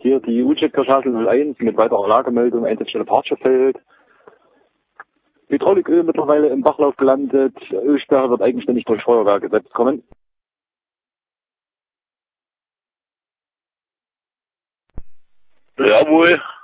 Hier die U-Jet-Kaschasel 01 mit weiterer Lagemeldung, Einsatzstelle Partschefeld. Hydrauliköl mittlerweile im Bachlauf gelandet. Ölsperre wird eigenständig durch Feuerwehr gesetzt. Kommen. Jawohl.